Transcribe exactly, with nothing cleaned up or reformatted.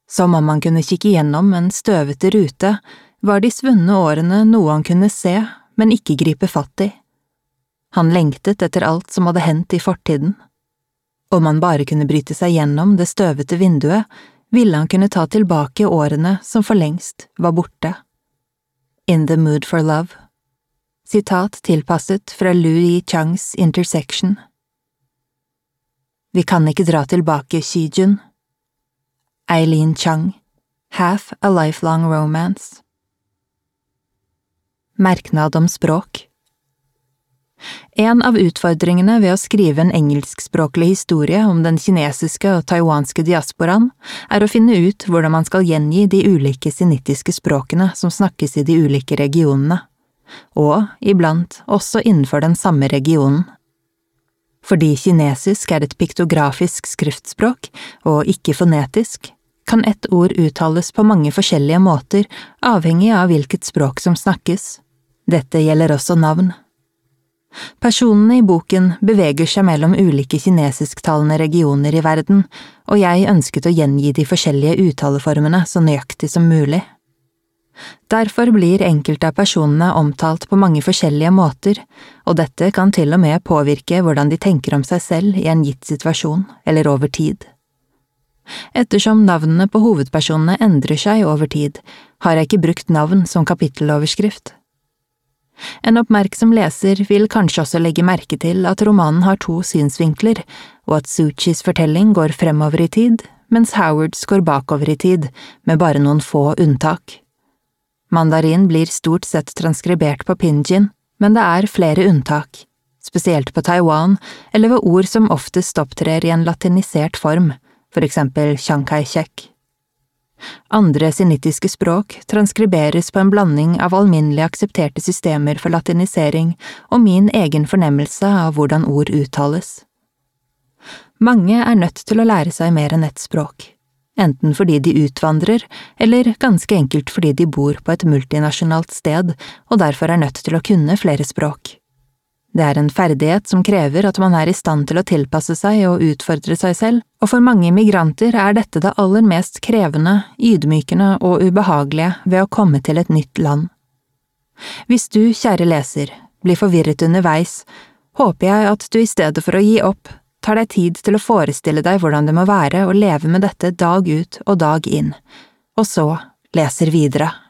Som om han kunne kikke gjennom en støvete rute, var de svunne årene noe han kunne se, men ikke gripe fatt i. Han lengtet etter alt som hadde hendt i fortiden. Om han bare kunne bryte seg gjennom det støvete vinduet, ville han kunne ta tilbake årene som for lengst var borte. In the Mood for Love. Sitat tilpasset fra Louis Changs Intersection. Vi kan ikke dra tilbake, Xijun. Eileen Chang. Half a Lifelong Romance. Merknad om språk. En av utfordringene ved å skrive en engelskspråklig historie om den kinesiske og taiwanske diasporaen er å finne ut hvordan man skal gjengi de ulike sinittiske språkene som snakkes i de ulike regionene, og, iblant, også innenfor den samme regionen. Fordi kinesisk er et piktografisk skriftspråk, og ikke fonetisk, kan ett ord uttales på mange forskjellige måter avhengig av hvilket språk som snakkes. Dette gjelder også navn. Personene i boken beveger seg mellom ulike kinesisktalende regioner i verden, og jeg ønsket å gjengi de forskjellige uttaleformene så nøyaktig som mulig. Derfor blir enkelte av personene omtalt på mange forskjellige måter, og dette kan til og med påvirke hvordan de tenker om seg selv i en gitt situasjon eller over tid. Ettersom navnene på hovedpersonene endrer seg over tid, har jeg ikke brukt navn som kapitteloverskrift. En oppmerksom leser vil kanskje også legge merke til at romanen har to synsvinkler, og at Suchis fortelling går fremover i tid, mens Howards går bakover i tid, med bare noen få unntak. Mandarin blir stort sett transkribert på pinyin, men det er flere unntak, spesielt på Taiwan, eller ved ord som oftest opptrer i en latinisert form, for eksempel Chiang Kai-shek. Andre sinittiske språk transkriberes på en blanding av alminnelig aksepterte systemer for latinisering og min egen fornemmelse av hvordan ord uttales. Mange er nødt til å lære seg mer enn ett språk, enten fordi de utvandrer, eller ganske enkelt fordi de bor på et multinasjonalt sted og derfor er nødt til å kunne flere språk. Det er en ferdighet som krever at man er i stand til å tilpasse seg og utfordre seg selv, og for mange migranter er dette det aller mest krevende, ydmykende og ubehagelige ved å komme til et nytt land. Hvis du, kjære leser, blir forvirret underveis, håper jeg at du i stedet for å gi opp, tar deg tid til å forestille deg hvordan det må være å leve med dette dag ut og dag inn, og så leser videre.